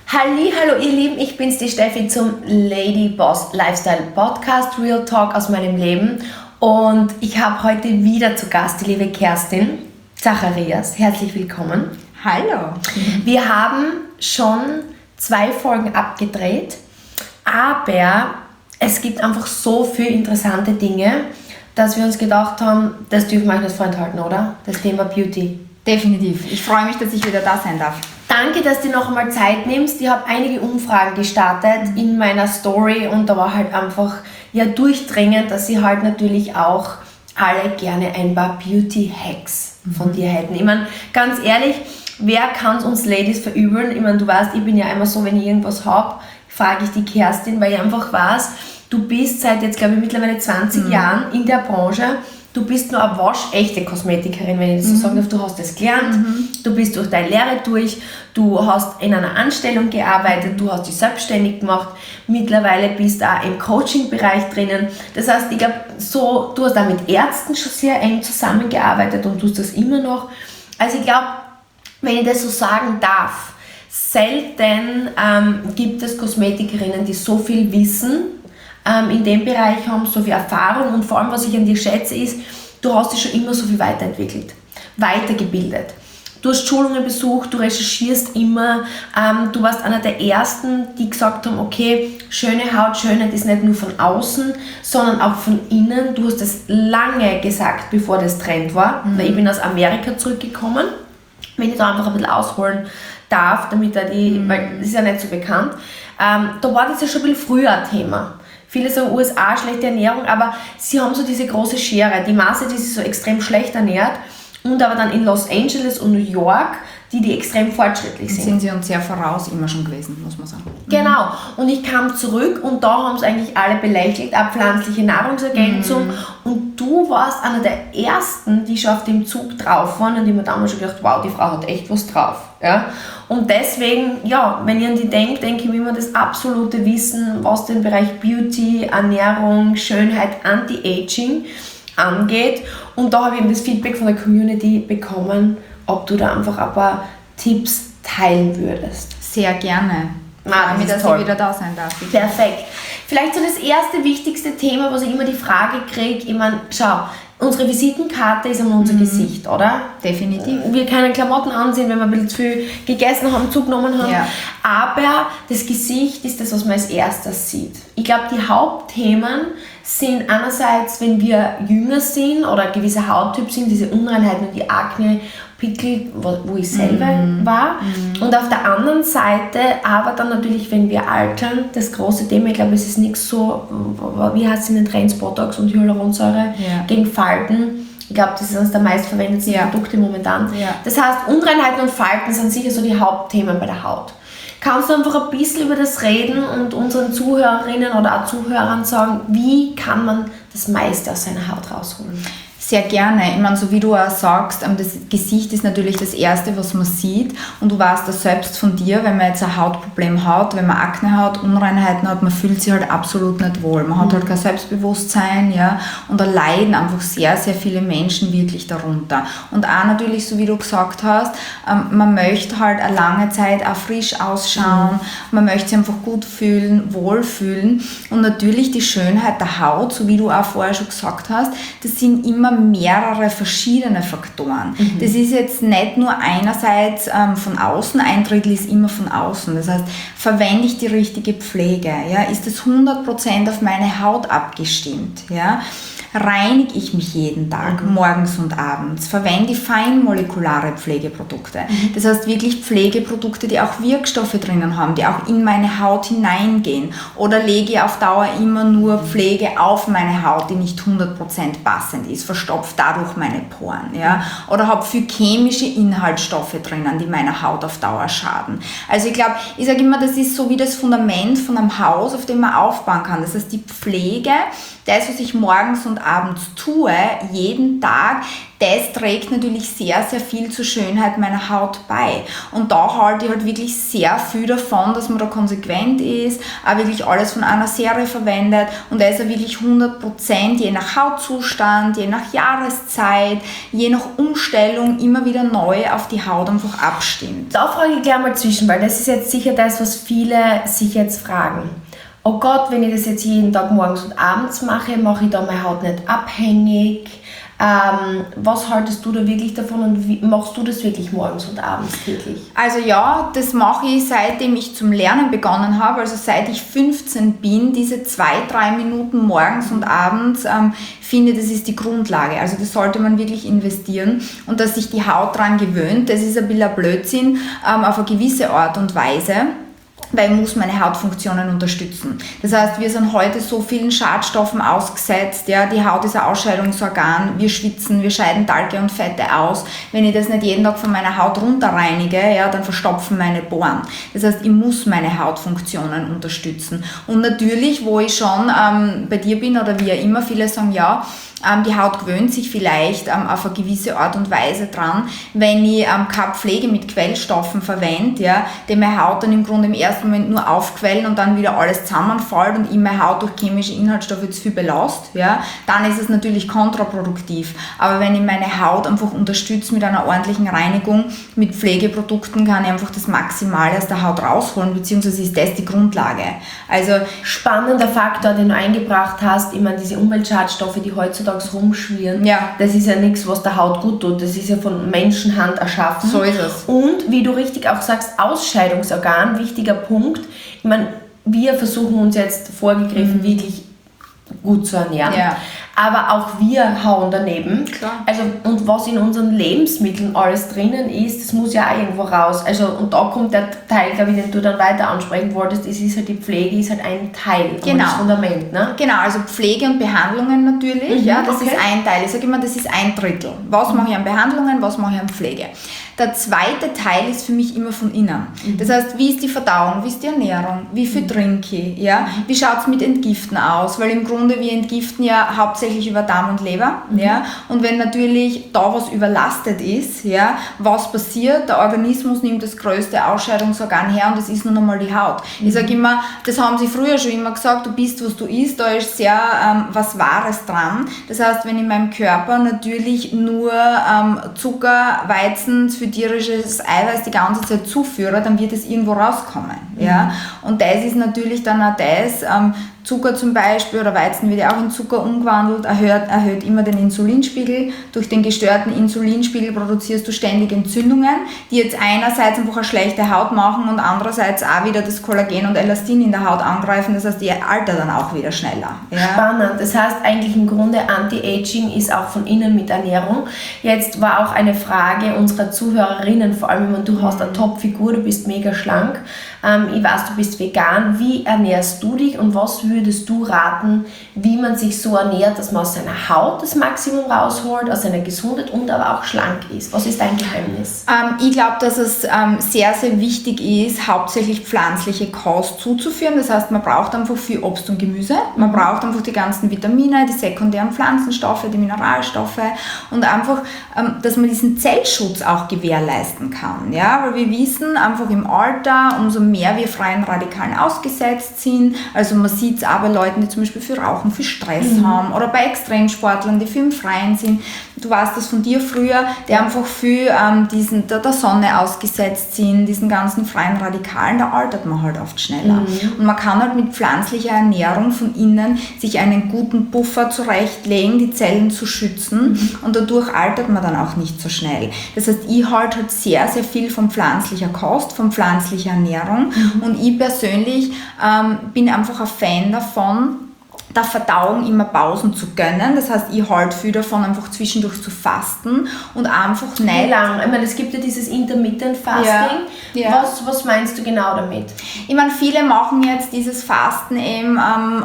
Hallo ihr Lieben, ich bin's, die Steffi zum Lady Boss Lifestyle Podcast, Real Talk aus meinem Leben. Und ich habe heute wieder zu Gast die liebe Kerstin Zacharias. Herzlich willkommen. Hallo. Wir haben schon 2 Folgen abgedreht, aber es gibt einfach so viele interessante Dinge, dass wir uns gedacht haben, das dürfen wir euch nicht vorenthalten, oder? Das Thema Beauty. Definitiv. Ich freue mich, dass ich wieder da sein darf. Danke, dass du noch einmal Zeit nimmst. Ich habe einige Umfragen gestartet in meiner Story und da war halt einfach durchdringend, dass sie halt natürlich auch alle gerne ein paar Beauty-Hacks von dir hätten. Ich meine, ganz ehrlich, wer kann es uns Ladies verübeln? Ich meine, du weißt, ich bin ja immer so, wenn ich irgendwas habe, frage ich die Kerstin, weil ich einfach weiß, du bist seit jetzt, glaube ich, mittlerweile 20 Jahren in der Branche. Du bist nur eine waschechte Kosmetikerin, wenn ich das so sagen darf. Du hast das gelernt, du bist durch deine Lehre durch, du hast in einer Anstellung gearbeitet, du hast dich selbstständig gemacht, mittlerweile bist du auch im Coaching-Bereich drinnen. Das heißt, ich glaube, so, du hast auch mit Ärzten schon sehr eng zusammengearbeitet und tust das immer noch. Also ich glaube, wenn ich das so sagen darf, selten gibt es Kosmetikerinnen, die so viel wissen, in dem Bereich haben, so viel Erfahrung und vor allem, was ich an dir schätze, ist, du hast dich schon immer so viel weiterentwickelt, weitergebildet. Du hast Schulungen besucht, du recherchierst immer, du warst einer der Ersten, die gesagt haben, okay, schöne Haut, Schönheit ist nicht nur von außen, sondern auch von innen. Du hast das lange gesagt, bevor das Trend war, weil ich bin aus Amerika zurückgekommen, wenn ich da einfach ein bisschen ausholen darf, damit weil das ist ja nicht so bekannt, da war das ja schon ein bisschen früher ein Thema. Viele sagen USA, schlechte Ernährung, aber sie haben so diese große Schere. Die Masse, die sich so extrem schlecht ernährt und aber dann in Los Angeles und New York, die extrem fortschrittlich sind. Sind sie uns sehr voraus immer schon gewesen, muss man sagen. Genau. Und ich kam zurück und da haben es eigentlich alle belächelt, auch pflanzliche Nahrungsergänzung. Und du warst einer der Ersten, die schon auf dem Zug drauf waren und ich mir damals schon gedacht, wow, die Frau hat echt was drauf. Ja? Und deswegen, wenn ich an die denke ich mir immer das absolute Wissen, was den Bereich Beauty, Ernährung, Schönheit, Anti-Aging angeht. Und da habe ich eben das Feedback von der Community bekommen, ob du da einfach ein paar Tipps teilen würdest. Sehr gerne. Damit, dass ich wieder da sein darf. Bitte. Perfekt. Vielleicht so das erste, wichtigste Thema, was ich immer die Frage kriege, ich meine, schau, unsere Visitenkarte ist unser Gesicht, oder? Definitiv. Wir können Klamotten ansehen, wenn wir ein bisschen zu viel gegessen haben, zugenommen haben. Ja. Aber das Gesicht ist das, was man als erstes sieht. Ich glaube, die Hauptthemen sind einerseits, wenn wir jünger sind oder gewisse Hauttyp sind, diese Unreinheiten und die Akne, Pickel, wo ich selber war. Und auf der anderen Seite, aber dann natürlich, wenn wir altern, das große Thema, ich glaube, es ist nichts so, wie heißt es in den Trends, Botox und Hyaluronsäure gegen Falten. Ich glaube, das ist eines der meistverwendetsten Produkte momentan. Ja. Das heißt, Unreinheiten und Falten sind sicher so die Hauptthemen bei der Haut. Kannst du einfach ein bisschen über das reden und unseren Zuhörerinnen oder auch Zuhörern sagen, wie kann man das meiste aus seiner Haut rausholen? Sehr gerne. Ich meine, so wie du auch sagst, das Gesicht ist natürlich das Erste, was man sieht. Und du weißt das selbst von dir, wenn man jetzt ein Hautproblem hat, wenn man Akne hat, Unreinheiten hat, man fühlt sich halt absolut nicht wohl. Man hat halt kein Selbstbewusstsein, und da leiden einfach sehr, sehr viele Menschen wirklich darunter. Und auch natürlich, so wie du gesagt hast, man möchte halt eine lange Zeit auch frisch ausschauen, man möchte sich einfach gut fühlen, wohlfühlen. Und natürlich die Schönheit der Haut, so wie du auch vorher schon gesagt hast, das sind immer mehrere verschiedene Faktoren. Das ist jetzt nicht nur einerseits von außen, ein Drittel ist immer von außen. Das heißt, verwende ich die richtige Pflege? Ist das 100% auf meine Haut abgestimmt? Reinige ich mich jeden Tag, morgens und abends, verwende feinmolekulare Pflegeprodukte. Das heißt wirklich Pflegeprodukte, die auch Wirkstoffe drinnen haben, die auch in meine Haut hineingehen. Oder lege ich auf Dauer immer nur Pflege auf meine Haut, die nicht 100% passend ist, verstopft dadurch meine Poren. Oder habe viel chemische Inhaltsstoffe drinnen, die meiner Haut auf Dauer schaden. Also ich sage immer, das ist so wie das Fundament von einem Haus, auf dem man aufbauen kann. Das heißt, die Pflege, das, was ich morgens und abends tue, jeden Tag, das trägt natürlich sehr, sehr viel zur Schönheit meiner Haut bei. Und da halte ich halt wirklich sehr viel davon, dass man da konsequent ist, auch wirklich alles von einer Serie verwendet und da ist ja wirklich 100% je nach Hautzustand, je nach Jahreszeit, je nach Umstellung immer wieder neu auf die Haut einfach abstimmt. Da frage ich gleich mal zwischen, weil das ist jetzt sicher das, was viele sich jetzt fragen. Oh Gott, wenn ich das jetzt jeden Tag morgens und abends mache ich da meine Haut nicht abhängig? Was haltest du da wirklich davon und wie machst du das wirklich morgens und abends täglich? Also ja, das mache ich seitdem ich zum Lernen begonnen habe, also seit ich 15 bin, diese 2-3 Minuten morgens und abends, finde, das ist die Grundlage. Also das sollte man wirklich investieren und dass sich die Haut daran gewöhnt, das ist ein bisschen ein Blödsinn auf eine gewisse Art und Weise. Weil ich muss meine Hautfunktionen unterstützen. Das heißt, wir sind heute so vielen Schadstoffen ausgesetzt, ja, die Haut ist ein Ausscheidungsorgan, wir schwitzen, wir scheiden Talge und Fette aus. Wenn ich das nicht jeden Tag von meiner Haut runterreinige, ja, dann verstopfen meine Poren. Das heißt, ich muss meine Hautfunktionen unterstützen. Und natürlich, wo ich schon bei dir bin oder wie ja immer, viele sagen, ja, die Haut gewöhnt sich vielleicht auf eine gewisse Art und Weise dran, wenn ich keine Pflege mit Quellstoffen verwende, ja, die meine Haut dann im Grunde im ersten Moment nur aufquellen und dann wieder alles zusammenfällt und ich meine Haut durch chemische Inhaltsstoffe zu viel belastet, ja, dann ist es natürlich kontraproduktiv. Aber wenn ich meine Haut einfach unterstütze mit einer ordentlichen Reinigung, mit Pflegeprodukten, kann ich einfach das Maximale aus der Haut rausholen, beziehungsweise ist das die Grundlage. Also spannender Faktor, den du eingebracht hast, ich meine, diese Umweltschadstoffe, die heutzutage rumschwirren, ja. Das ist ja nichts, was der Haut gut tut, das ist ja von Menschenhand erschaffen. So ist es. Und wie du richtig auch sagst, Ausscheidungsorgan, wichtiger Punkt. Ich meine, wir versuchen uns jetzt vorgegriffen wirklich gut zu ernähren. Ja. Aber auch wir hauen daneben. Klar. Also, und was in unseren Lebensmitteln alles drinnen ist, das muss ja auch irgendwo raus. Also, und da kommt der Teil, glaube ich, den du dann weiter ansprechen wolltest, es ist halt die Pflege, ist halt ein Teil, das Fundament. Ne? Genau, also Pflege und Behandlungen natürlich, ja, das ist ein Teil. Ich sage immer, das ist ein Drittel. Was mache ich an Behandlungen, was mache ich an Pflege? Der zweite Teil ist für mich immer von innen. Das heißt, wie ist die Verdauung, wie ist die Ernährung, wie viel trinke ich, ja? Wie schaut es mit Entgiften aus? Weil im Grunde wir entgiften ja hauptsächlich über Darm und Leber. Ja? Und wenn natürlich da was überlastet ist, ja, was passiert? Der Organismus nimmt das größte Ausscheidungsorgan her und das ist nun einmal die Haut. Ich sage immer, das haben sie früher schon immer gesagt, du bist, was du isst, da ist sehr was Wahres dran. Das heißt, wenn in meinem Körper natürlich nur Zucker, Weizen, für tierisches Eiweiß die ganze Zeit zuführe, dann wird es irgendwo rauskommen. Ja? Und das ist natürlich dann auch das, Zucker zum Beispiel oder Weizen wird ja auch in Zucker umgewandelt, erhöht immer den Insulinspiegel. Durch den gestörten Insulinspiegel produzierst du ständig Entzündungen, die jetzt einerseits einfach eine schlechte Haut machen und andererseits auch wieder das Kollagen und Elastin in der Haut angreifen. Das heißt, die altert dann auch wieder schneller. Ja? Spannend. Das heißt eigentlich im Grunde Anti-Aging ist auch von innen mit Ernährung. Jetzt war auch eine Frage unserer Zuhörerinnen, vor allem wenn du hast eine Top-Figur, du bist mega schlank. Ich weiß, du bist vegan. Wie ernährst du dich und was würdest du raten, wie man sich so ernährt, dass man aus seiner Haut das Maximum rausholt, aus seiner Gesundheit und aber auch schlank ist? Was ist dein Geheimnis? Ich glaube, dass es sehr, sehr wichtig ist, hauptsächlich pflanzliche Kost zuzuführen. Das heißt, man braucht einfach viel Obst und Gemüse. Man braucht einfach die ganzen Vitamine, die sekundären Pflanzenstoffe, die Mineralstoffe und einfach, dass man diesen Zellschutz auch gewährleisten kann. Ja? Weil wir wissen, einfach im Alter, umso mehr wir freien Radikalen ausgesetzt sind, also man sieht es auch bei Leuten, die zum Beispiel viel rauchen, viel Stress haben oder bei Extremsportlern, die viel im Freien sind. Du weißt das von dir früher, die einfach viel der Sonne ausgesetzt sind, diesen ganzen freien Radikalen, da altert man halt oft schneller. Und man kann halt mit pflanzlicher Ernährung von innen sich einen guten Puffer zurechtlegen, die Zellen zu schützen und dadurch altert man dann auch nicht so schnell. Das heißt, ich halte halt sehr, sehr viel von pflanzlicher Kost, von pflanzlicher Ernährung und ich persönlich bin einfach ein Fan davon, der Verdauung immer Pausen zu gönnen. Das heißt, ich halte viel davon, einfach zwischendurch zu fasten und einfach nicht... Wie lange? Ich meine, es gibt ja dieses Intermittent Fasting. Ja. Was meinst du genau damit? Ich meine, viele machen jetzt dieses Fasten eben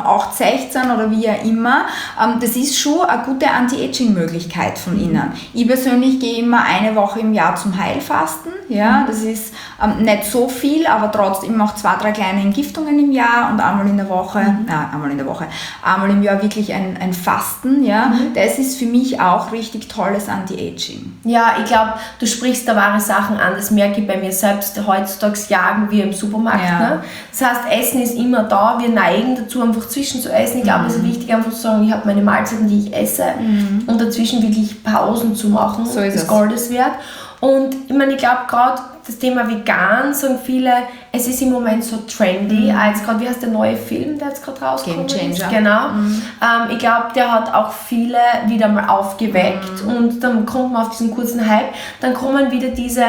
8-16 oder wie auch immer. Das ist schon eine gute Anti-Aging-Möglichkeit von innen. Ich persönlich gehe immer eine Woche im Jahr zum Heilfasten. Ja, das ist nicht so viel, aber trotzdem auch 2-3 kleine Entgiftungen im Jahr und einmal in der Woche, einmal im Jahr wirklich ein Fasten, ja, das ist für mich auch richtig tolles Anti-Aging. Ja, ich glaube, du sprichst da wahre Sachen an, das merke ich bei mir selbst. Heutzutage jagen wir im Supermarkt. Ja. Ne? Das heißt, Essen ist immer da, wir neigen dazu, einfach zwischen zu essen. Ich glaube, es ist wichtig, einfach zu sagen, ich habe meine Mahlzeiten, die ich esse, und dazwischen wirklich Pausen zu machen, So ist des es. Goldes wert. Und ich meine, ich glaube gerade das Thema vegan, sagen viele, es ist im Moment so trendy, als gerade, wie heißt der neue Film, der jetzt gerade rauskommt? Game Changer. Genau. Ich glaube, der hat auch viele wieder mal aufgeweckt, und dann kommt man auf diesen kurzen Hype, dann kommen wieder diese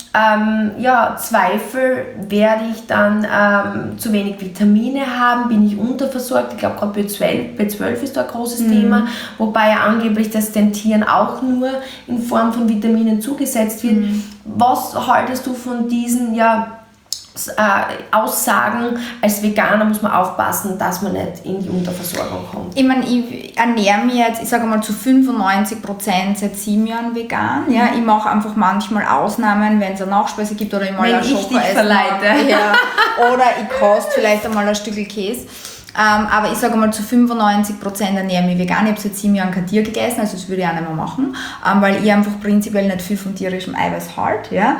Zweifel, werde ich dann zu wenig Vitamine haben, bin ich unterversorgt? Ich glaube, gerade B12 ist da ein großes Thema, wobei ja angeblich das den Tieren auch nur in Form von Vitaminen zugesetzt wird. Was haltest du von diesen Aussagen? Als Veganer muss man aufpassen, dass man nicht in die Unterversorgung kommt. Ich meine, ich ernähre mich jetzt, ich sage mal, zu 95% seit 7 Jahren vegan. Ja, ich mache einfach manchmal Ausnahmen, wenn es eine Nachspeise gibt oder ich mal ein Schoko essen verleite. ja, oder ich koste vielleicht einmal ein Stück Käse. Aber ich sage mal, zu 95% ernähre ich mich vegan. Ich habe seit 7 Jahren kein Tier gegessen, also das würde ich auch nicht mehr machen, weil ich einfach prinzipiell nicht viel von tierischem Eiweiß halte. Ja?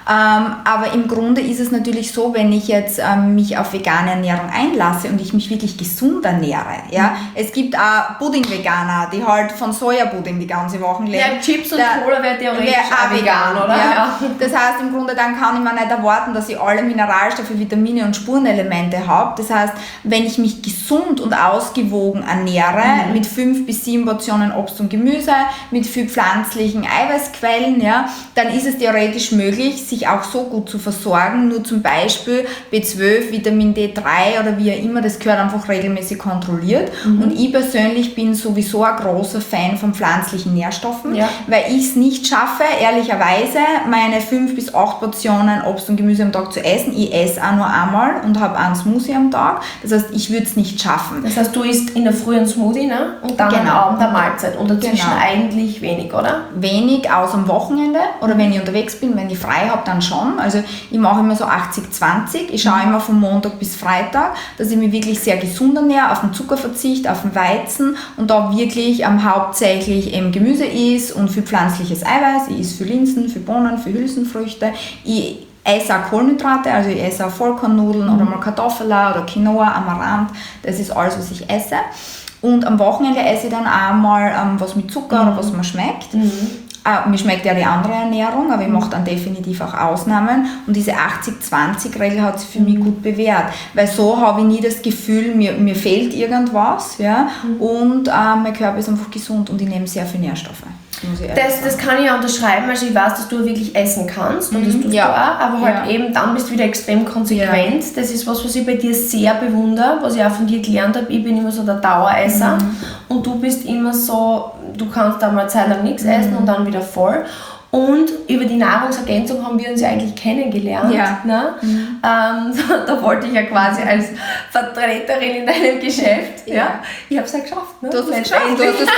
Aber im Grunde ist es natürlich so, wenn ich jetzt mich auf vegane Ernährung einlasse und ich mich wirklich gesund ernähre. Ja? Es gibt auch Pudding-Veganer, die halt von Sojapudding die ganze Woche leben. Ja, Chips und Cola wäre theoretisch auch vegan, oder? Ja. Das heißt, im Grunde dann kann ich mir nicht erwarten, dass ich alle Mineralstoffe, Vitamine und Spurenelemente habe. Das heißt, wenn ich mich gesund und ausgewogen ernähre, mit 5 bis 7 Portionen Obst und Gemüse, mit viel pflanzlichen Eiweißquellen, ja, dann ist es theoretisch möglich, sich auch so gut zu versorgen. Nur zum Beispiel B12, Vitamin D3 oder wie auch immer, das gehört einfach regelmäßig kontrolliert. Und ich persönlich bin sowieso ein großer Fan von pflanzlichen Nährstoffen, weil ich es nicht schaffe, ehrlicherweise, meine 5 bis 8 Portionen Obst und Gemüse am Tag zu essen. Ich esse auch nur einmal und habe einen Smoothie am Tag. Das heißt, ich würde es nicht schaffen. Das heißt, du isst in der Früh einen Smoothie, ne? Und dann am Abend eine Mahlzeit. Und dazwischen eigentlich wenig, oder? Wenig, außer am Wochenende oder wenn ich unterwegs bin, wenn ich frei habe, dann schon. Also ich mache immer so 80-20. Ich schaue immer von Montag bis Freitag, dass ich mich wirklich sehr gesund ernähre, auf den Zuckerverzicht, auf den Weizen und da wirklich hauptsächlich eben Gemüse isst und viel pflanzliches Eiweiß. Ich esse viel Linsen, viel Bohnen, viel Hülsenfrüchte. Ich esse auch Kohlenhydrate, also ich esse auch Vollkornnudeln oder mal Kartoffeln oder Quinoa, Amaranth, das ist alles, was ich esse. Und am Wochenende esse ich dann auch mal was mit Zucker oder was mir schmeckt. Mir schmeckt ja die andere Ernährung, aber ich mache dann definitiv auch Ausnahmen. Und diese 80-20-Regel hat sich für mich gut bewährt, weil so habe ich nie das Gefühl, mir fehlt irgendwas, ja? Und mein Körper ist einfach gesund und ich nehme sehr viele Nährstoffe. Das kann ich ja unterschreiben, also ich weiß, dass du wirklich essen kannst und das tust du auch, aber halt eben dann bist du wieder extrem konsequent. Das ist was ich bei dir sehr bewundere, was ich auch von dir gelernt habe. Ich bin immer so der Daueresser und du bist immer so, du kannst da mal eine Zeit lang nichts essen und dann wieder voll. Und über die Nahrungsergänzung haben wir uns ja eigentlich kennengelernt. Ja. Ne? Da wollte ich ja quasi als Vertreterin in deinem Geschäft. Ja. Ich habe es ja geschafft. Ne? Du hast es geschafft, du hast es gut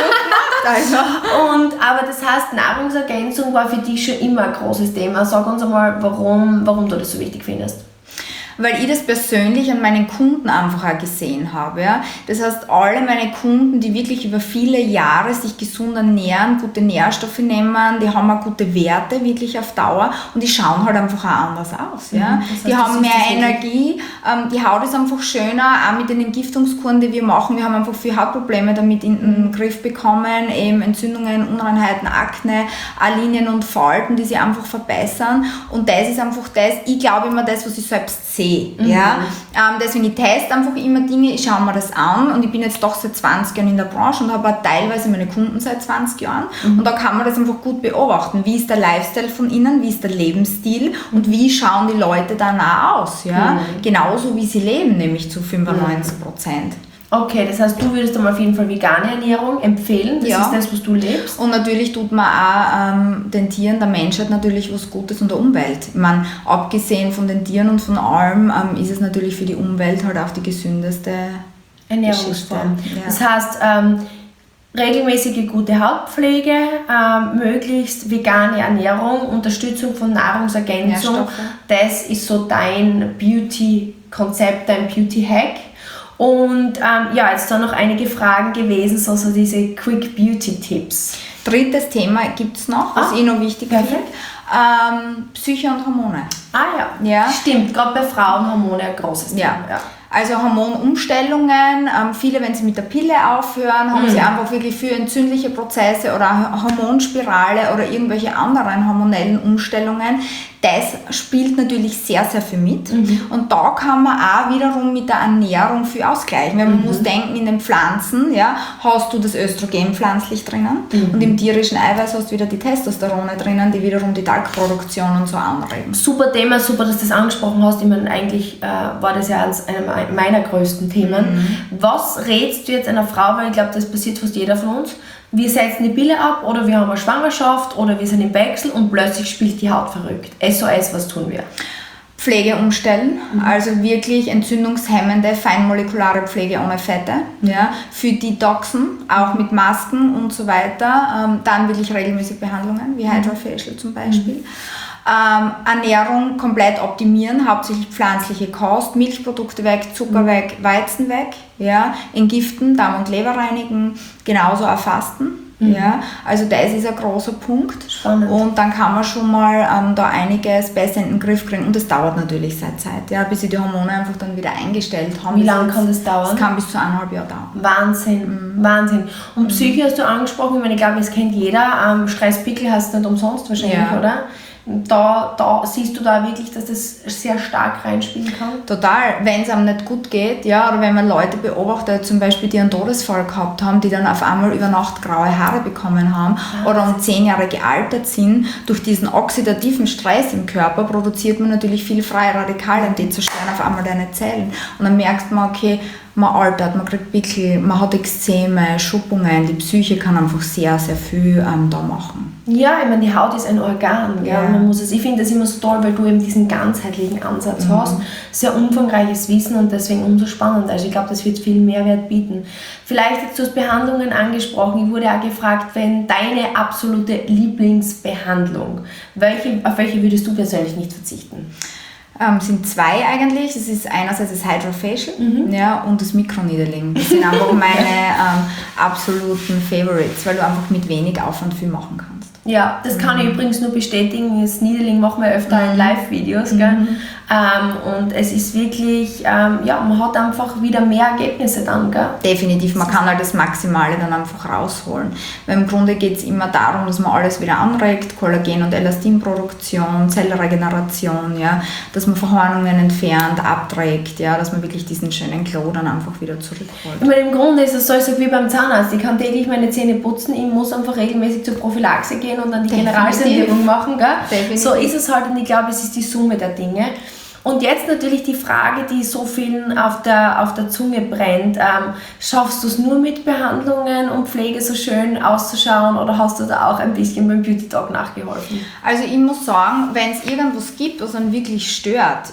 gemacht. Aber das heißt, Nahrungsergänzung war für dich schon immer ein großes Thema. Sag uns einmal, warum du das so wichtig findest. Weil ich das persönlich an meinen Kunden einfach auch gesehen habe. Ja? Das heißt, alle meine Kunden, die wirklich über viele Jahre sich gesund ernähren, gute Nährstoffe nehmen, die haben auch gute Werte wirklich auf Dauer und die schauen halt einfach auch anders aus. Ja? Das heißt, die haben mehr Energie, die Haut ist einfach schöner, auch mit den Entgiftungskuren, die wir machen. Wir haben einfach viele Hautprobleme damit in den Griff bekommen, eben Entzündungen, Unreinheiten, Akne, Linien und Falten, die sich einfach verbessern. Und das ist einfach das, ich glaube immer das, was ich selbst sehe. Ja? Deswegen, ich teste einfach immer Dinge, ich schaue mir das an und ich bin jetzt doch seit 20 Jahren in der Branche und habe auch teilweise meine Kunden seit 20 Jahren und da kann man das einfach gut beobachten. Wie ist der Lifestyle von ihnen, wie ist der Lebensstil und wie schauen die Leute danach aus? Ja? Genauso wie sie leben, nämlich zu 95%. Okay, das heißt, du würdest einmal auf jeden Fall vegane Ernährung empfehlen, das ist das, was du lebst. Und natürlich tut man auch den Tieren, der Menschheit natürlich was Gutes und der Umwelt. Ich meine, abgesehen von den Tieren und von allem, ist es natürlich für die Umwelt halt auch die gesündeste Ernährungsform. Ja. Das heißt, regelmäßige gute Hautpflege, möglichst vegane Ernährung, Unterstützung von Nahrungsergänzung, das ist so dein Beauty-Konzept, dein Beauty-Hack. Und jetzt da noch einige Fragen gewesen, so diese Quick Beauty Tipps. Drittes Thema gibt es noch, was ich noch wichtig finde. Psyche und Hormone. Ja. Stimmt, gerade bei Frauen Hormone ein großes Thema. Ja. Also Hormonumstellungen, viele, wenn sie mit der Pille aufhören, haben sie einfach wirklich für entzündliche Prozesse oder Hormonspirale oder irgendwelche anderen hormonellen Umstellungen. Das spielt natürlich sehr, sehr viel mit. Und da kann man auch wiederum mit der Ernährung viel ausgleichen. Weil man muss denken, in den Pflanzen hast du das Östrogen pflanzlich drinnen und im tierischen Eiweiß hast du wieder die Testosterone drinnen, die wiederum die Talgproduktion und so anregen. Super Thema, super, dass du das angesprochen hast. Ich meine, eigentlich war das ja eines meiner größten Themen. Was rätst du jetzt einer Frau, weil ich glaube, das passiert fast jeder von uns, wir setzen die Pille ab oder wir haben eine Schwangerschaft oder wir sind im Wechsel und plötzlich spielt die Haut verrückt. SOS, was tun wir? Pflege umstellen, also wirklich entzündungshemmende, feinmolekulare Pflege ohne Fette, für Detoxen, auch mit Masken und so weiter. Dann wirklich regelmäßig Behandlungen, wie HydraFacial zum Beispiel. Ernährung komplett optimieren, hauptsächlich pflanzliche Kost, Milchprodukte weg, Zucker weg, Weizen weg, entgiften, Darm und Leber reinigen, genauso auch Fasten. Also das ist ein großer Punkt. Spannend. Und dann kann man schon mal da einiges besser in den Griff kriegen und das dauert natürlich seine Zeit, bis sie die Hormone einfach dann wieder eingestellt haben. Wie lange kann das dauern? Das kann bis zu 1,5 Jahre dauern. Wahnsinn. Und Psyche hast du angesprochen, ich meine, ich glaube, das kennt jeder, Stresspickel hast du nicht umsonst wahrscheinlich, oder? Da siehst du da wirklich, dass das sehr stark reinspielen kann? Total. Wenn es einem nicht gut geht, oder wenn man Leute beobachtet, zum Beispiel, die einen Todesfall gehabt haben, die dann auf einmal über Nacht graue Haare bekommen haben oder um 10 Jahre gealtert sind, durch diesen oxidativen Stress im Körper produziert man natürlich viel freie Radikale und die zerstören auf einmal deine Zellen. Und dann merkst man, okay, man altert, man kriegt Pickel, man hat Ekzeme, Schuppungen, die Psyche kann einfach sehr, sehr viel da machen. Ja, ich meine, die Haut ist ein Organ. Man muss ich finde das immer so toll, weil du eben diesen ganzheitlichen Ansatz hast. Sehr umfangreiches Wissen und deswegen umso spannender. Also ich glaube, das wird viel Mehrwert bieten. Vielleicht jetzt, du hast Behandlungen angesprochen. Ich wurde auch gefragt, wenn deine absolute Lieblingsbehandlung, auf welche würdest du persönlich nicht verzichten? Sind zwei eigentlich. Das ist einerseits das HydraFacial und das Microneedling. Das sind einfach meine absoluten Favorites, weil du einfach mit wenig Aufwand viel machen kannst. Ja, das kann ich übrigens nur bestätigen. Das Needling machen wir öfter in Live-Videos. Und es ist wirklich, man hat einfach wieder mehr Ergebnisse dann. Gell? Definitiv, man kann halt das Maximale dann einfach rausholen. Weil im Grunde geht es immer darum, dass man alles wieder anregt, Kollagen- und Elastinproduktion, Zellregeneration, dass man Verhornungen entfernt, abträgt, dass man wirklich diesen schönen Glow dann einfach wieder zurückholt. Ich meine, im Grunde ist es so, wie beim Zahnarzt. Ich kann täglich meine Zähne putzen, ich muss einfach regelmäßig zur Prophylaxe gehen und dann die Generalsanierung machen. Gell? So ist es halt und ich glaube, es ist die Summe der Dinge. Und jetzt natürlich die Frage, die so vielen auf der Zunge brennt. Schaffst du es nur mit Behandlungen und Pflege so schön auszuschauen oder hast du da auch ein bisschen beim Beauty Talk nachgeholfen? Also ich muss sagen, wenn es irgendwas gibt, was einen wirklich stört,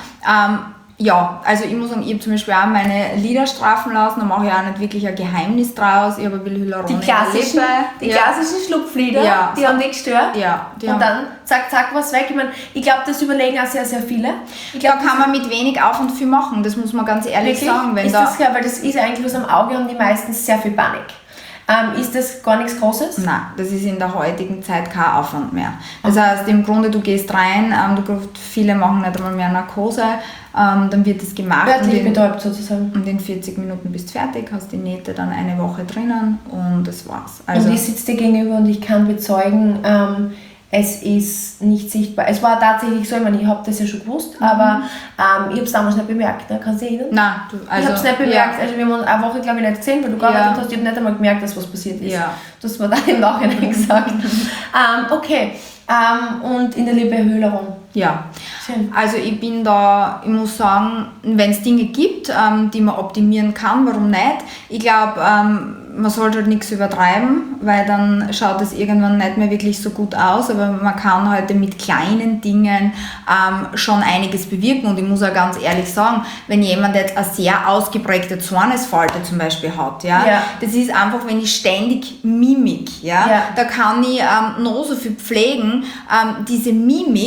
also ich muss sagen, ich habe zum Beispiel auch meine Lider straffen lassen, da mache ich auch nicht wirklich ein Geheimnis draus. Ich habe ein bisschen Hyaluron in der Lippe. Die klassischen Schlupflider, die haben dich gestört. Und dann zack, was weg. Ich glaube, das überlegen auch sehr, sehr viele. Da kann man mit wenig Aufwand viel machen, das muss man ganz ehrlich sagen. Weil das ist eigentlich, was am Auge haben die meistens sehr viel Panik. Ist das gar nichts Großes? Nein, das ist in der heutigen Zeit kein Aufwand mehr. Das heißt, im Grunde, du gehst rein, viele machen nicht einmal mehr Narkose, dann wird das gemacht. Wörtlich betäubt sozusagen. Und in 40 Minuten bist du fertig, hast die Nähte dann eine Woche drinnen und das war's. Also, und ich sitze dir gegenüber und ich kann bezeugen, es ist nicht sichtbar. Es war tatsächlich so, ich meine, ich habe das ja schon gewusst, aber ich habe es damals nicht bemerkt. Ne? Kannst du dich erinnern? Nein. Ich habe es nicht bemerkt. Also wir haben uns eine Woche, glaube ich, nicht gesehen, weil du gearbeitet hast. Ich habe nicht einmal gemerkt, dass was passiert ist. Du hast mir dann im Nachhinein gesagt. Okay. Und in der Lippe Hyaluron. Ja. Schön. Also ich muss sagen, wenn es Dinge gibt, die man optimieren kann, warum nicht? Ich glaube, man sollte halt nichts übertreiben, weil dann schaut es irgendwann nicht mehr wirklich so gut aus, aber man kann heute mit kleinen Dingen schon einiges bewirken und ich muss auch ganz ehrlich sagen, wenn jemand jetzt eine sehr ausgeprägte Zornesfalte zum Beispiel hat, das ist einfach, wenn ich ständig Mimik, da kann ich noch so viel pflegen, diese Mimik,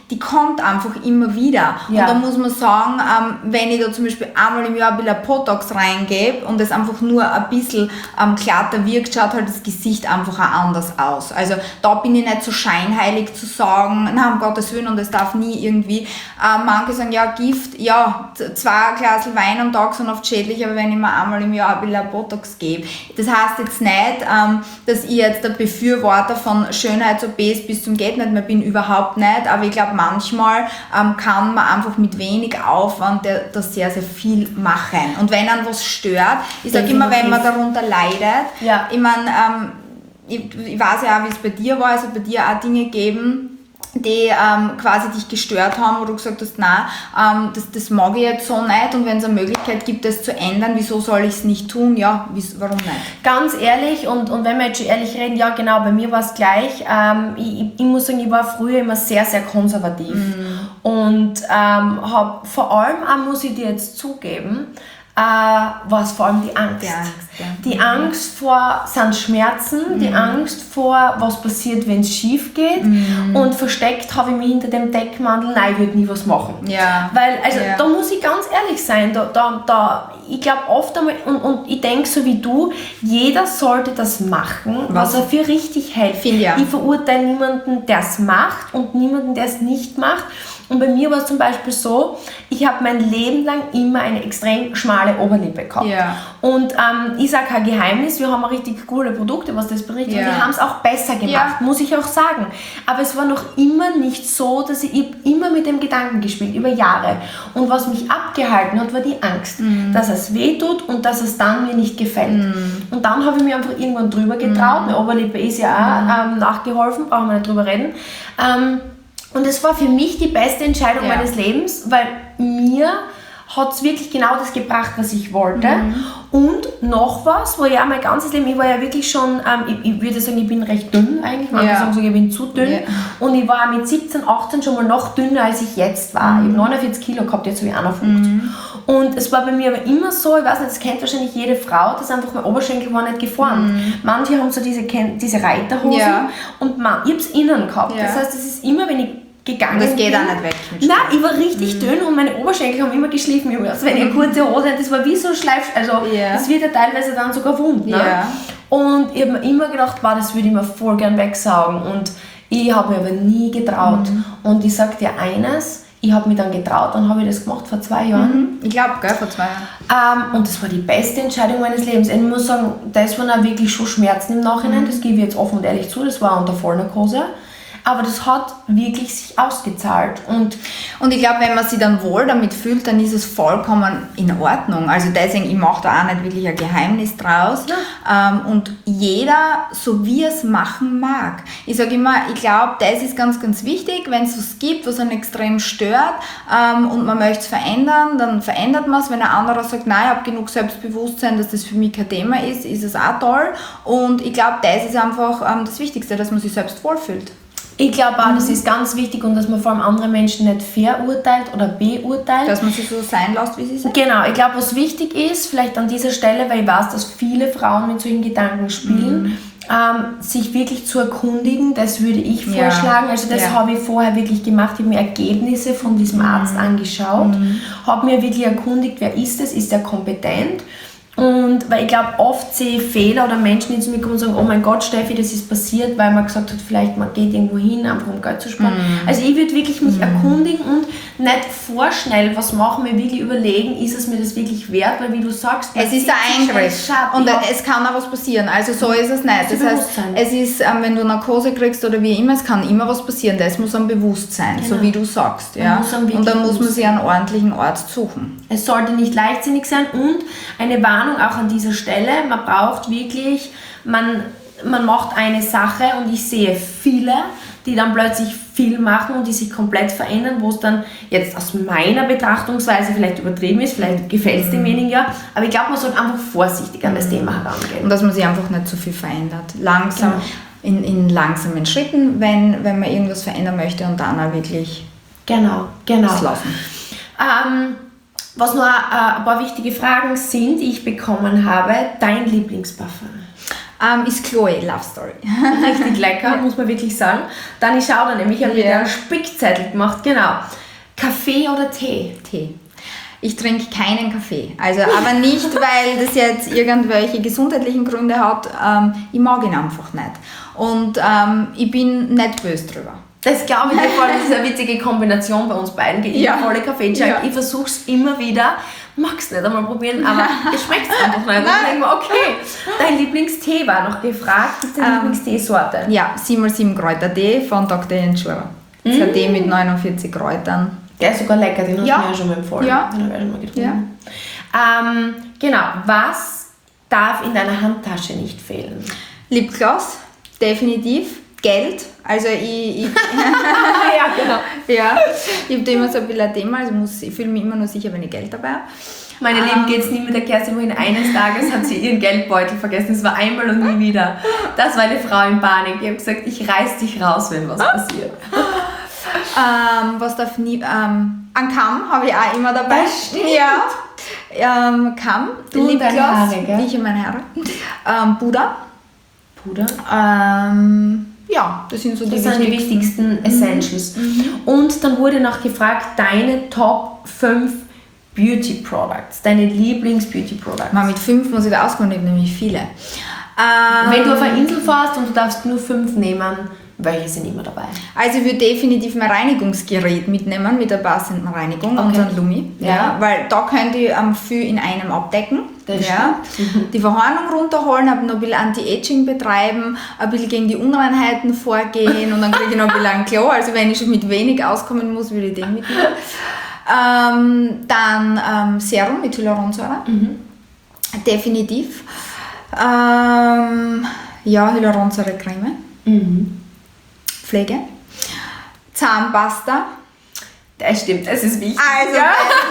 die kommt einfach immer wieder. Ja. Und da muss man sagen, wenn ich da zum Beispiel einmal im Jahr ein bisschen Botox reingebe und es einfach nur ein bisschen glatter wirkt, schaut halt das Gesicht einfach auch anders aus. Also da bin ich nicht so scheinheilig zu sagen, na, um Gottes Willen, und es darf nie irgendwie, manche sagen, ja, Gift, ja, 2 Glas Wein am Tag sind oft schädlich, aber wenn ich mir einmal im Jahr ein bisschen Botox gebe. Das heißt jetzt nicht, dass ich jetzt der Befürworter von Schönheits-OPs bis zum geht nicht mehr bin, überhaupt nicht, aber ich glaube, manchmal kann man einfach mit wenig Aufwand das sehr, sehr viel machen. Und wenn einem was stört, ich sage immer, wenn man darunter leidet, ich meine, ich weiß ja auch, wie es bei dir war, also bei dir auch Dinge geben, die quasi dich gestört haben, wo du gesagt hast, nein, das mag ich jetzt so nicht, und wenn es eine Möglichkeit gibt, das zu ändern, wieso soll ich es nicht tun? Ja, warum nicht? Ganz ehrlich, und wenn wir jetzt schon ehrlich reden, ja genau, bei mir war es gleich. Ich muss sagen, ich war früher immer sehr, sehr konservativ. Und habe vor allem, auch muss ich dir jetzt zugeben, war es vor allem die Angst. Die Angst vor sind Schmerzen, die Angst vor, was passiert, wenn es schief geht. Und versteckt habe ich mich hinter dem Deckmantel, nein, ich würde nie was machen. Ja. Weil, da muss ich ganz ehrlich sein, ich glaube oft einmal, und ich denke so wie du, jeder sollte das machen, was er für richtig hält. Ich verurteile niemanden, der es macht, und niemanden, der es nicht macht. Und bei mir war es zum Beispiel so, ich habe mein Leben lang immer eine extrem schmale Oberlippe gehabt. Ja. Und ich sage kein Geheimnis, wir haben auch richtig coole Produkte, was das berichtet. Und die haben es auch besser gemacht, muss ich auch sagen. Aber es war noch immer nicht so, dass ich immer mit dem Gedanken gespielt, über Jahre. Und was mich abgehalten hat, war die Angst, dass es wehtut und dass es dann mir nicht gefällt. Und dann habe ich mir einfach irgendwann drüber getraut. Meine Oberlippe ist ja auch nachgeholfen, brauchen wir nicht drüber reden. Und es war für mich die beste Entscheidung meines Lebens, weil mir hat es wirklich genau das gebracht, was ich wollte. Und noch was, wo ja mein ganzes Leben, ich war ja wirklich schon, ich würde sagen, ich bin recht dünn eigentlich, manche sagen so, ich bin zu dünn. Und ich war mit 17, 18 schon mal noch dünner, als ich jetzt war. Ich habe 49 Kilo gehabt, jetzt habe ich 51. Und es war bei mir aber immer so, ich weiß nicht, das kennt wahrscheinlich jede Frau, dass einfach mein Oberschenkel war nicht geformt. Manche haben so diese Reiterhosen und ich habe es innen gehabt. Das heißt, es ist immer, wenn ich gegangen bin. Das geht auch nicht weg. Nein, ich war richtig dünn und meine Oberschenkel haben immer geschliffen. Also wenn ich eine kurze Hose hatte, das war wie so Schleif, also das wird ja teilweise dann sogar wund. Ne? Und ich habe mir immer gedacht, wow, das würde ich mir voll gern wegsaugen. Und ich habe mir aber nie getraut. Und ich sage dir eines, ich habe mich dann getraut, dann habe ich das gemacht vor 2 Jahren. Ich glaube, vor 2 Jahren. Und das war die beste Entscheidung meines Lebens. Ich muss sagen, das waren auch wirklich schon Schmerzen im Nachhinein, das gebe ich jetzt offen und ehrlich zu, das war unter Vollnarkose. Aber das hat wirklich sich ausgezahlt. Und ich glaube, wenn man sich dann wohl damit fühlt, dann ist es vollkommen in Ordnung. Also deswegen, ich mache da auch nicht wirklich ein Geheimnis draus. Und jeder, so wie er es machen mag. Ich sage immer, ich glaube, das ist ganz, ganz wichtig. Wenn es was gibt, was einen extrem stört und man möchte es verändern, dann verändert man es. Wenn ein anderer sagt, nein, ich habe genug Selbstbewusstsein, dass das für mich kein Thema ist es auch toll. Und ich glaube, das ist einfach das Wichtigste, dass man sich selbst wohlfühlt. Ich glaube auch, das ist ganz wichtig, und dass man vor allem andere Menschen nicht verurteilt oder beurteilt. Dass man sie so sein lässt, wie sie sind. Genau, ich glaube, was wichtig ist, vielleicht an dieser Stelle, weil ich weiß, dass viele Frauen mit solchen Gedanken spielen, sich wirklich zu erkundigen, das würde ich vorschlagen. Also das habe ich vorher wirklich gemacht. Ich habe mir Ergebnisse von diesem Arzt angeschaut, habe mir wirklich erkundigt, wer ist es, ist er kompetent? Und weil ich glaube, oft sehe ich Fehler oder Menschen, die zu mir kommen und sagen, oh mein Gott, Steffi, das ist passiert, weil man gesagt hat, vielleicht man geht irgendwo hin, einfach um Geld zu sparen. Also ich würde wirklich mich erkundigen und nicht vorschnell was machen, mir wirklich überlegen, ist es mir das wirklich wert, weil wie du sagst, es ist ein Eingriff und es kann auch was passieren, also so ist es nicht. Das heißt, es ist, wenn du Narkose kriegst oder wie immer, es kann immer was passieren, das muss am Bewusstsein, so wie du sagst. Ja? Und dann muss man sich einen ordentlichen Ort suchen. Es sollte nicht leichtsinnig sein, und eine Warnung auch an dieser Stelle, man braucht wirklich, man macht eine Sache, und ich sehe viele, die dann plötzlich viel machen und die sich komplett verändern, wo es dann jetzt aus meiner Betrachtungsweise vielleicht übertrieben ist, vielleicht gefällt es demjenigen ja, aber ich glaube, man sollte einfach vorsichtig an das Thema herangehen. Und dass man sich einfach nicht zu viel verändert. Langsam, in langsamen Schritten, wenn man irgendwas verändern möchte, und dann auch wirklich das lassen. Was noch ein paar wichtige Fragen sind, die ich bekommen habe, dein Lieblingsparfum? Ist Chloe, Love Story. Richtig lecker, muss man wirklich sagen. Dann ich schaue dann nämlich, ich habe mir einen Spickzettel gemacht, genau. Kaffee oder Tee? Tee. Ich trinke keinen Kaffee. Also, aber nicht, weil das jetzt irgendwelche gesundheitlichen Gründe hat. Ich mag ihn einfach nicht. Und ich bin nicht böse drüber. Das glaube ich, das ist eine witzige Kombination bei uns beiden. Ich volle Kaffee. Ich versuche es immer wieder. Mag's nicht einmal probieren, aber es schmeckt einfach nicht. Dann denke ich mir, okay, dein Lieblingstee war noch gefragt. Was ist deine Lieblingsteesorte? Ja, 7x7 Kräutertee von Dr. Ensure. Das ist ein Tee mit 49 Kräutern. Der ist sogar lecker, den hast du mir ja schon mal empfohlen. Ja. Den habe ich schon mal getrunken. Genau, was darf in deiner Handtasche nicht fehlen? Lipgloss, definitiv. Geld, also ich ja, genau. Ja, ich habe da immer so ein bisschen ein Thema, also ich fühle mich immer nur sicher, wenn ich Geld dabei habe. Meine Lieben, geht's nie mit der Kerstin, wohin eines Tages hat sie ihren Geldbeutel vergessen. Das war einmal und nie wieder. Das war eine Frau in Panik. Ich habe gesagt, ich reiß dich raus, wenn was passiert. Was darf nie... Ein Kamm habe ich auch immer dabei. Das stimmt. Ja. Kamm, Lipgloss, wie ich in meine Haare. Puder. Ja, das sind so die wichtigsten Essentials. Und dann wurde noch gefragt, deine Top 5 Beauty Products, deine Lieblings-Beauty Products. Mit 5 muss ich da auskommen, ich habe nämlich viele. Wenn du auf eine Insel fährst und du darfst nur 5 nehmen, welche sind immer dabei? Also ich würde definitiv mein Reinigungsgerät mitnehmen, mit der passenden Reinigung, unseren Lumi. Ja, weil da könnt ihr viel in einem abdecken. Die Verhornung runterholen, noch ein bisschen Anti-Aging betreiben, ein bisschen gegen die Unreinheiten vorgehen und dann kriege ich noch ein bisschen ein Glow. Also wenn ich schon mit wenig auskommen muss, würde ich den mitnehmen. Dann Serum mit Hyaluronsäure. Definitiv. Hyaluronsäure-Creme. Pflege. Zahnpasta. Das stimmt, das ist wichtig. Also,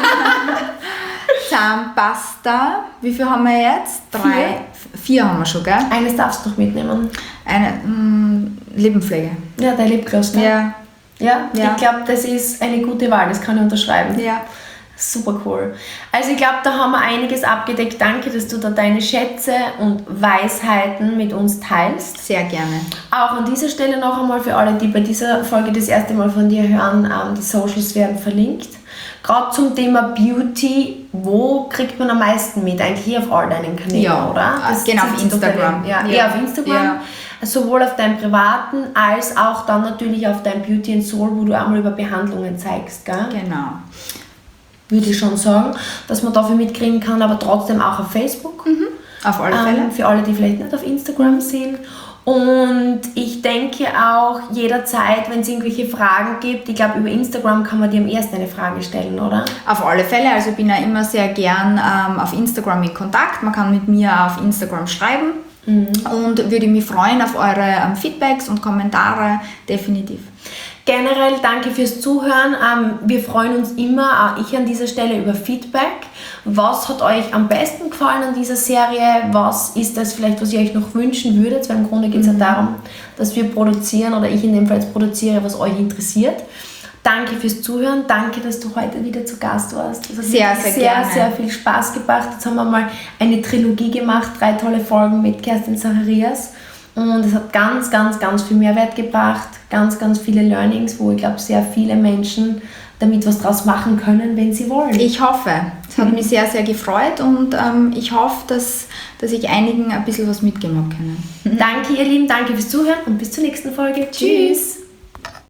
Zahnpasta. Wie viel haben wir jetzt? 4 haben wir schon, gell? Eines darfst du noch mitnehmen. Eine Lippenpflege. Ja, dein Lipgloss, ne? Ja. Ich glaube, das ist eine gute Wahl, das kann ich unterschreiben. Ja. Super cool. Also ich glaube, da haben wir einiges abgedeckt. Danke, dass du da deine Schätze und Weisheiten mit uns teilst. Sehr gerne. Auch an dieser Stelle noch einmal für alle, die bei dieser Folge das erste Mal von dir hören, die Socials werden verlinkt. Gerade zum Thema Beauty, wo kriegt man am meisten mit? Eigentlich hier auf all deinen Kanälen, oder? Genau, auf Instagram. Ja, auf Instagram. Ja. Sowohl auf deinem privaten, als auch dann natürlich auf deinem Beauty and Soul, wo du einmal über Behandlungen zeigst, gell? Genau. Würde ich schon sagen, dass man dafür mitkriegen kann, aber trotzdem auch auf Facebook. Auf alle Fälle. Für alle, die vielleicht nicht auf Instagram sind. Und ich denke auch jederzeit, wenn es irgendwelche Fragen gibt, ich glaube, über Instagram kann man dir am ersten eine Frage stellen, oder? Auf alle Fälle, also ich bin ja immer sehr gern auf Instagram in Kontakt. Man kann mit mir auf Instagram schreiben und würde mich freuen auf eure Feedbacks und Kommentare, definitiv. Generell danke fürs Zuhören. Wir freuen uns immer, auch ich an dieser Stelle, über Feedback. Was hat euch am besten gefallen an dieser Serie? Was ist das vielleicht, was ihr euch noch wünschen würdet? Weil im Grunde geht es ja darum, dass wir produzieren oder ich in dem Fall jetzt produziere, was euch interessiert. Danke fürs Zuhören. Danke, dass du heute wieder zu Gast warst. Das hat sehr viel Spaß gemacht. Jetzt haben wir mal eine Trilogie gemacht, 3 tolle Folgen mit Kerstin Zacharias. Und es hat ganz, ganz, ganz viel Mehrwert gebracht, ganz, ganz viele Learnings, wo ich glaube, sehr viele Menschen damit was draus machen können, wenn sie wollen. Ich hoffe. Es hat mich sehr, sehr gefreut und ich hoffe, dass ich einigen ein bisschen was mitgeben kann. Danke, ihr Lieben, danke fürs Zuhören und bis zur nächsten Folge. Tschüss!